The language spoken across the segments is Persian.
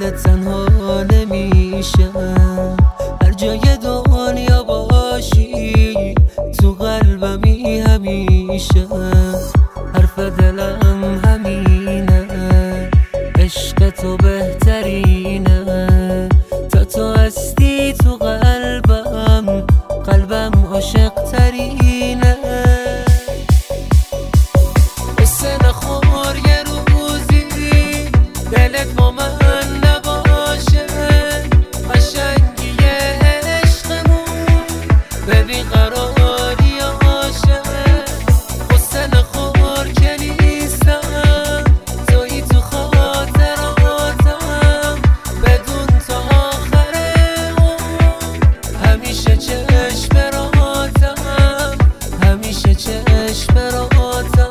بدونت تنها نمیشم، هر جای دنیا باشی تو قلبمی همیشه. حرف دلم همینه، عشق تو بهترینه، تو هستی تو قلبم، قلبم عاشق ترینه. قصه نخور یه روزی دلت با من نباشه، قشنگی عشقمون به بیقراری عاشق. قصه نخور که نیستم، تویی تو خاطراتم، بدون تا آخر همیشه چشم راتم، همیشه چشم راتم.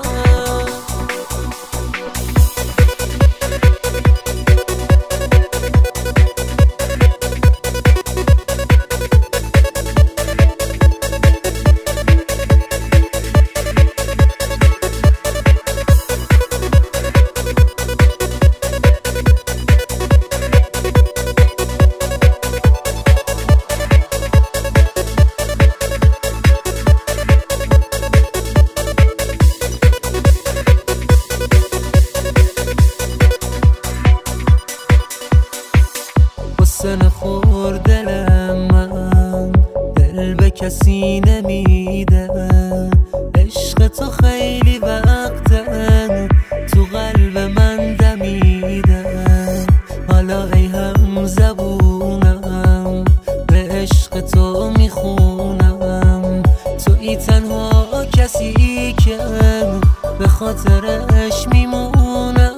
قصه نخور دلم من، دل به کسی نمیده، عشق تو خیلی وقته تو قلب من دمیده. حالا ای هم زبونم به عشق تو میخونم، تویی تنها کسی که به خاطرش میمونم.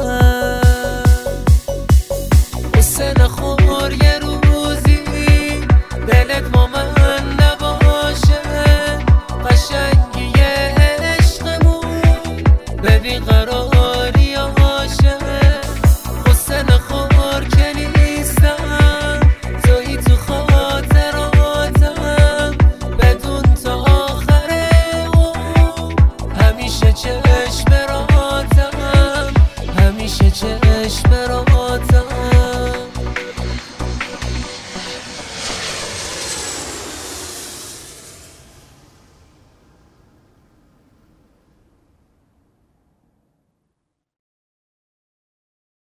قصه نخور یه روزی دلت با من نباشه، قشنگی عشقمون به بیقراری عاشق. قصه نخور که نیستم، تویی تو خاطراتم، بدون تا آخر همیشه چشم راتم، همیشه چشم راتم.